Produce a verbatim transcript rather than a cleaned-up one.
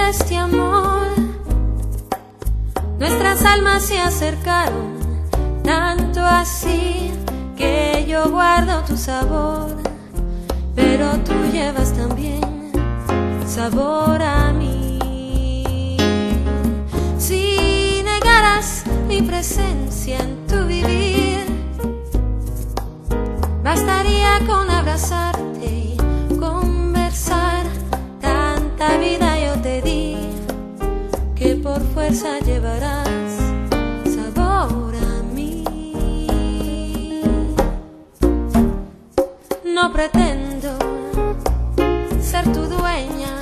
este amor. Nuestras almas se acercaron, tanto así que yo guardo tu sabor, pero tú llevas también sabor a mí. Si negaras mi presencia en tu vivir, bastaría con abrazarte y conversar. Tanta vida yo te di que por fuerza llevarás sabor a mí. No pretendo ser tu dueña,